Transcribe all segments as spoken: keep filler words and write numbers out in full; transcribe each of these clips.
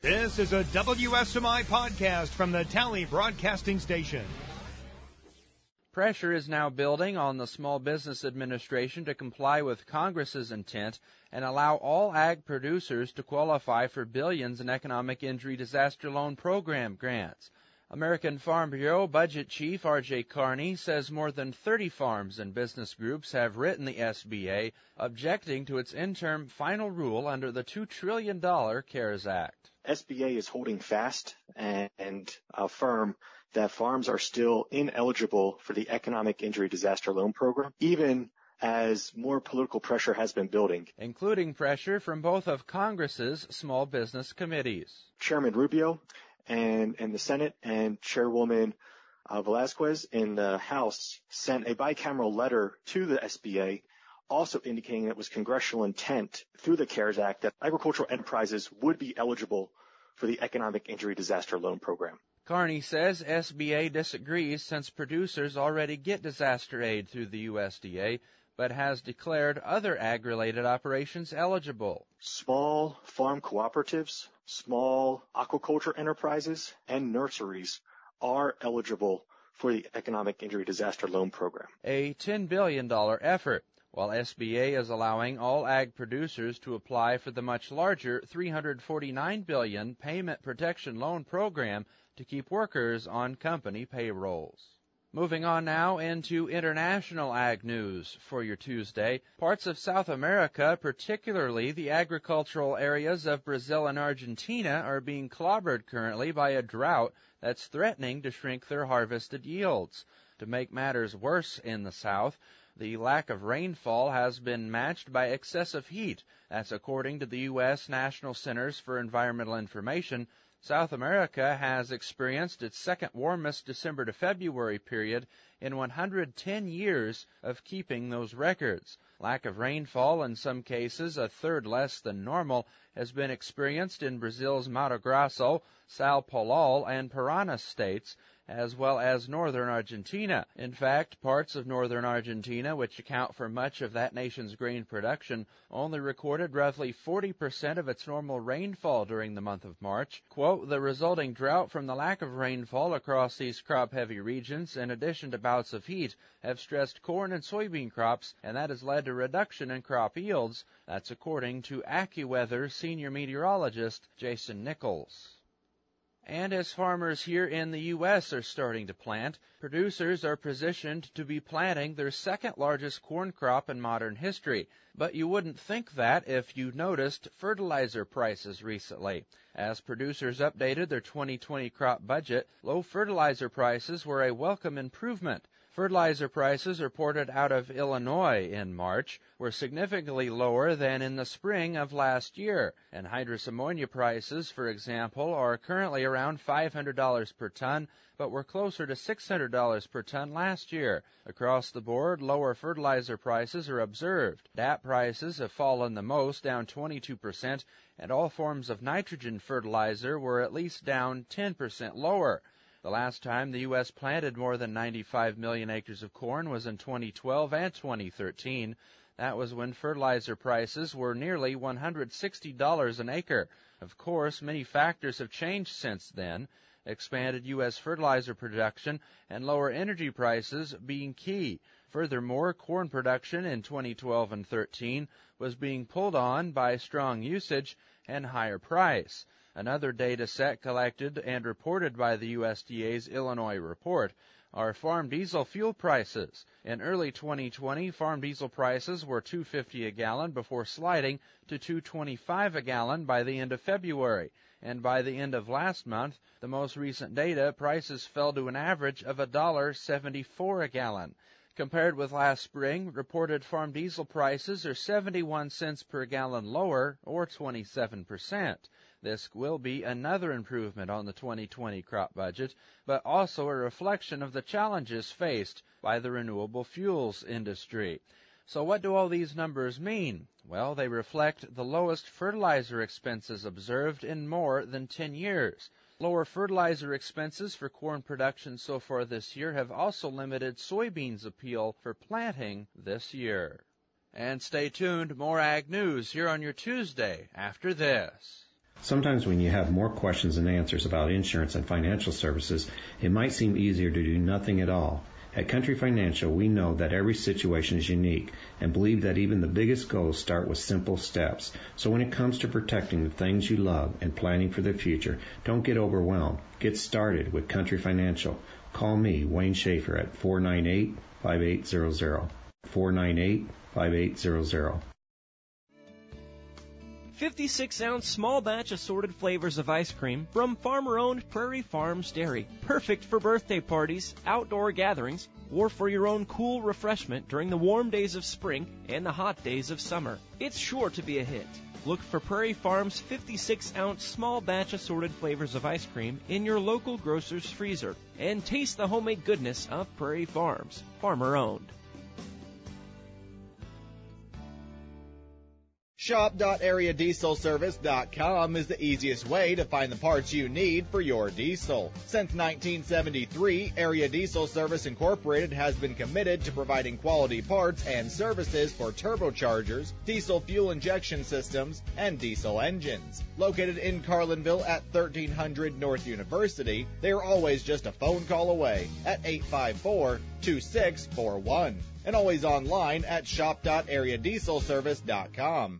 This is a W S M I podcast from the Tally Broadcasting Station. Pressure is now building on the Small Business Administration to comply with Congress's intent and allow all ag producers to qualify for billions in Economic Injury Disaster Loan Program grants. American Farm Bureau Budget Chief R J Carney says more than thirty farms and business groups have written the S B A objecting to its interim final rule under the two trillion dollars CARES Act. S B A is holding fast and uh, firm that farms are still ineligible for the Economic Injury Disaster Loan Program, even as more political pressure has been building, including pressure from both of Congress's small business committees. Chairman Rubio and in the Senate and Chairwoman uh, Velazquez in the House sent a bicameral letter to the S B A also indicating that it was congressional intent through the CARES Act that agricultural enterprises would be eligible for the Economic Injury Disaster Loan Program. Carney says S B A disagrees since producers already get disaster aid through the U S D A, but has declared other ag-related operations eligible. Small farm cooperatives, small aquaculture enterprises, and nurseries are eligible for the Economic Injury Disaster Loan Program. A ten billion dollars effort, while S B A is allowing all ag producers to apply for the much larger three hundred forty-nine billion dollars Payment Protection Loan Program to keep workers on company payrolls. Moving on now into international ag news for your Tuesday. Parts of South America, particularly the agricultural areas of Brazil and Argentina, are being clobbered currently by a drought that's threatening to shrink their harvested yields. To make matters worse in the South, the lack of rainfall has been matched by excessive heat. That's according to the U S National Centers for Environmental Information. South America has experienced its second warmest December to February period in one hundred ten years of keeping those records. Lack of rainfall, in some cases a third less than normal, has been experienced in Brazil's Mato Grosso, São Paulo, and Paraná states, as well as northern Argentina. In fact, parts of northern Argentina, which account for much of that nation's grain production, only recorded roughly forty percent of its normal rainfall during the month of March. Quote, the resulting drought from the lack of rainfall across these crop-heavy regions, in addition to bouts of heat, have stressed corn and soybean crops, and that has led to reduction in crop yields. That's according to AccuWeather senior meteorologist Jason Nichols. And as farmers here in the U S are starting to plant, producers are positioned to be planting their second largest corn crop in modern history. But you wouldn't think that if you noticed fertilizer prices recently. As producers updated their twenty twenty crop budget, low fertilizer prices were a welcome improvement. Fertilizer prices reported out of Illinois in March were significantly lower than in the spring of last year, and hydrous ammonia prices, for example, are currently around five hundred dollars per ton, but were closer to six hundred dollars per ton last year. Across the board, lower fertilizer prices are observed. D A P prices have fallen the most, down twenty-two percent, and all forms of nitrogen fertilizer were at least down ten percent lower. The last time the U S planted more than ninety-five million acres of corn was in twenty twelve and twenty thirteen. That was when fertilizer prices were nearly one hundred sixty dollars an acre. Of course, many factors have changed since then, expanded U S fertilizer production and lower energy prices being key. Furthermore, corn production in twenty twelve and thirteen was being pulled on by strong usage and higher price. Another data set collected and reported by the U S D A's Illinois report are farm diesel fuel prices. In early twenty twenty, farm diesel prices were two dollars and fifty cents a gallon before sliding to two dollars and twenty-five cents a gallon by the end of February. And by the end of last month, the most recent data, prices fell to an average of one dollar and seventy-four cents a gallon. Compared with last spring, reported farm diesel prices are seventy-one cents per gallon lower, or twenty-seven percent. This will be another improvement on the twenty twenty crop budget, but also a reflection of the challenges faced by the renewable fuels industry. So what do all these numbers mean? Well, they reflect the lowest fertilizer expenses observed in more than ten years. Lower fertilizer expenses for corn production so far this year have also limited soybeans' appeal for planting this year. And stay tuned, more ag news here on your Tuesday after this. Sometimes when you have more questions than answers about insurance and financial services, it might seem easier to do nothing at all. At Country Financial, we know that every situation is unique and believe that even the biggest goals start with simple steps. So when it comes to protecting the things you love and planning for the future, don't get overwhelmed. Get started with Country Financial. Call me, Wayne Schaefer, at four nine eight, five eight zero zero. four nine eight, five eight zero zero. fifty-six ounce small batch assorted flavors of ice cream from farmer-owned Prairie Farms Dairy. Perfect for birthday parties, outdoor gatherings, or for your own cool refreshment during the warm days of spring and the hot days of summer. It's sure to be a hit. Look for Prairie Farms fifty-six ounce small batch assorted flavors of ice cream in your local grocer's freezer and taste the homemade goodness of Prairie Farms, farmer-owned. Shop dot area diesel service dot com is the easiest way to find the parts you need for your diesel. Since nineteen seventy-three, Area Diesel Service Incorporated has been committed to providing quality parts and services for turbochargers, diesel fuel injection systems, and diesel engines. Located in Carlinville at thirteen hundred North University, they are always just a phone call away at eight five four, two six four one and always online at shop dot area diesel service dot com.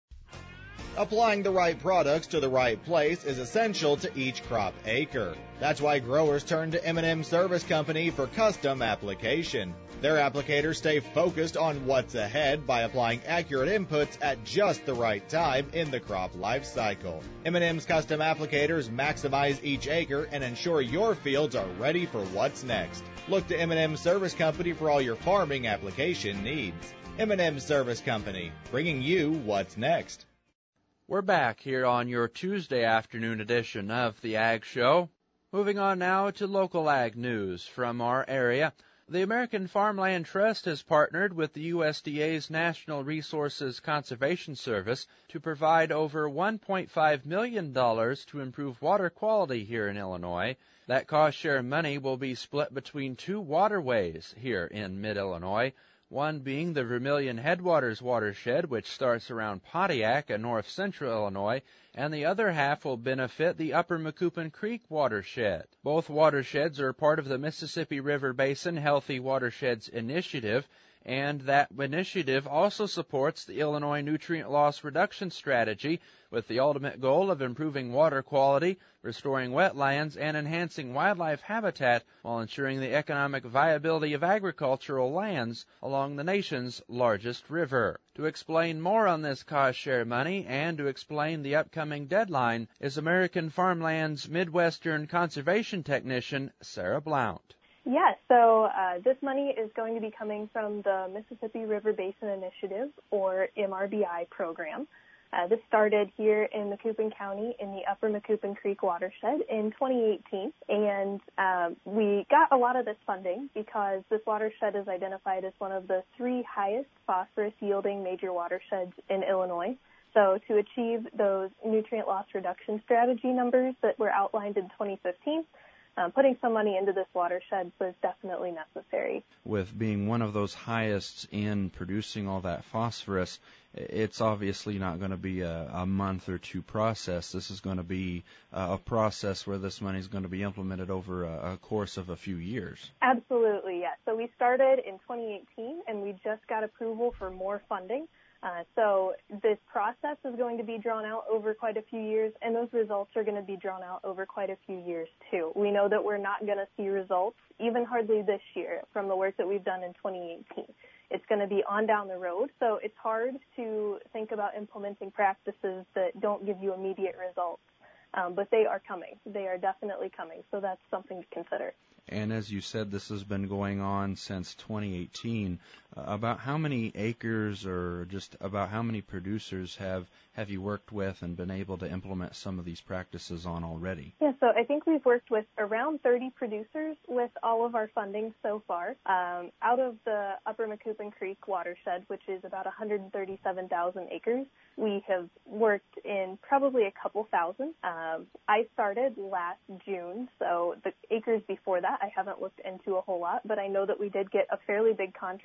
Applying the right products to the right place is essential to each crop acre. That's why growers turn to M and M Service Company for custom application. Their applicators stay focused on what's ahead by applying accurate inputs at just the right time in the crop life cycle. M and M's custom applicators maximize each acre and ensure your fields are ready for what's next. Look to M and M Service Company for all your farming application needs. M and M Service Company, bringing you what's next. We're back here on your Tuesday afternoon edition of the Ag Show. Moving on now to local ag news from our area. The American Farmland Trust has partnered with the U S D A's National Resources Conservation Service to provide over one point five million dollars to improve water quality here in Illinois. That cost-share money will be split between two waterways here in mid-Illinois, one being the Vermilion Headwaters watershed, which starts around Pontiac in north-central Illinois, and the other half will benefit the Upper Macoupin Creek watershed. Both watersheds are part of the Mississippi River Basin Healthy Watersheds Initiative, and that initiative also supports the Illinois Nutrient Loss Reduction Strategy with the ultimate goal of improving water quality, restoring wetlands, and enhancing wildlife habitat while ensuring the economic viability of agricultural lands along the nation's largest river. To explain more on this cost-share money and to explain the upcoming deadline is American Farmland's Midwestern Conservation Technician, Sarah Blount. Yes, so uh, this money is going to be coming from the Mississippi River Basin Initiative, or M R B I program. Uh, this started here in Macoupin County in the Upper Macoupin Creek watershed in twenty eighteen, and uh, we got a lot of this funding because this watershed is identified as one of the three highest phosphorus-yielding major watersheds in Illinois. So to achieve those nutrient loss reduction strategy numbers that were outlined in twenty fifteen, Um, putting some money into this watershed was definitely necessary. With being one of those highest in producing all that phosphorus, it's obviously not going to be a, a month or two process. This is going to be uh, a process where this money is going to be implemented over a, a course of a few years. Absolutely, yes. So we started in twenty eighteen, and we just got approval for more funding. Uh, so this process is going to be drawn out over quite a few years, and those results are going to be drawn out over quite a few years, too. We know that we're not going to see results, even hardly this year, from the work that we've done in twenty eighteen. It's going to be on down the road, so it's hard to think about implementing practices that don't give you immediate results. Um, but they are coming. They are definitely coming, so that's something to consider. And as you said, this has been going on since twenty eighteen. Uh, about how many acres or just about how many producers have, have you worked with and been able to implement some of these practices on already? Yeah, so I think we've worked with around thirty producers with all of our funding so far. Um, out of the Upper Macoupin Creek watershed, which is about one hundred thirty-seven thousand acres, we have worked in probably a couple thousand. Um, I started last June, so the acres before that I haven't looked into a whole lot, but I know that we did get a fairly big contract just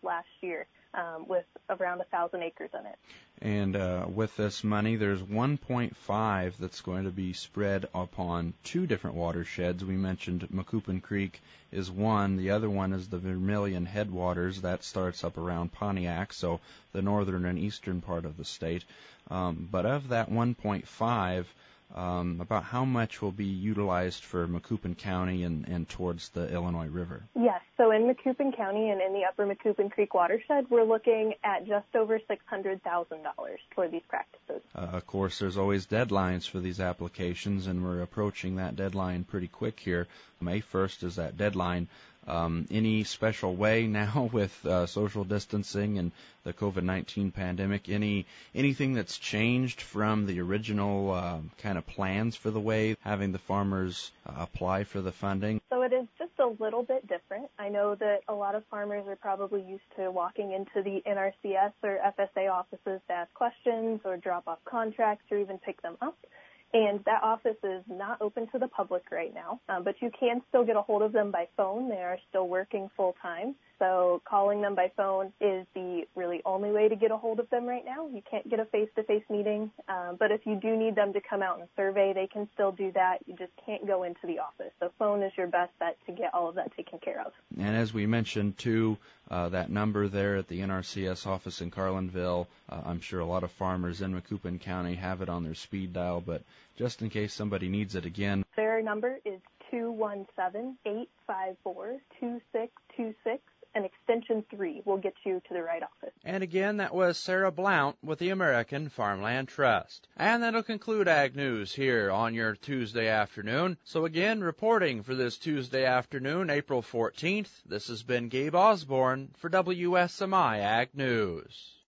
last year um, with around one thousand acres in it. And uh, with this money, there's one point five that's going to be spread upon two different watersheds. We mentioned Macoupin Creek is one. The other one is the Vermilion Headwaters. That starts up around Pontiac, so the northern and eastern part of the state. Um, but of that one point five, Um, about how much will be utilized for Macoupin County and, and towards the Illinois River? Yes, so in Macoupin County and in the upper Macoupin Creek watershed, we're looking at just over six hundred thousand dollars for these practices. Uh, of course, there's always deadlines for these applications, and we're approaching that deadline pretty quick here. May first is that deadline. Um, any special way now with uh, social distancing and the COVID nineteen pandemic, any anything that's changed from the original uh, kind of plans for the way, having the farmers uh, apply for the funding? So it is just a little bit different. I know that a lot of farmers are probably used to walking into the N R C S or F S A offices to ask questions or drop off contracts or even pick them up. And that office is not open to the public right now, um, but you can still get a hold of them by phone. They are still working full time. So calling them by phone is the really only way to get a hold of them right now. You can't get a face-to-face meeting, um, but if you do need them to come out and survey, they can still do that. You just can't go into the office. So phone is your best bet to get all of that taken care of. And as we mentioned, too, uh, that number there at the N R C S office in Carlinville, uh, I'm sure a lot of farmers in Macoupin County have it on their speed dial, but just in case somebody needs it again. Their number is two one seven, eight five four, two six two six, and extension three will get you to the right office. And again, that was Sarah Blount with the American Farmland Trust. And that'll conclude Ag News here on your Tuesday afternoon. So again, reporting for this Tuesday afternoon, April fourteenth, this has been Gabe Osborne for W S M I Ag News.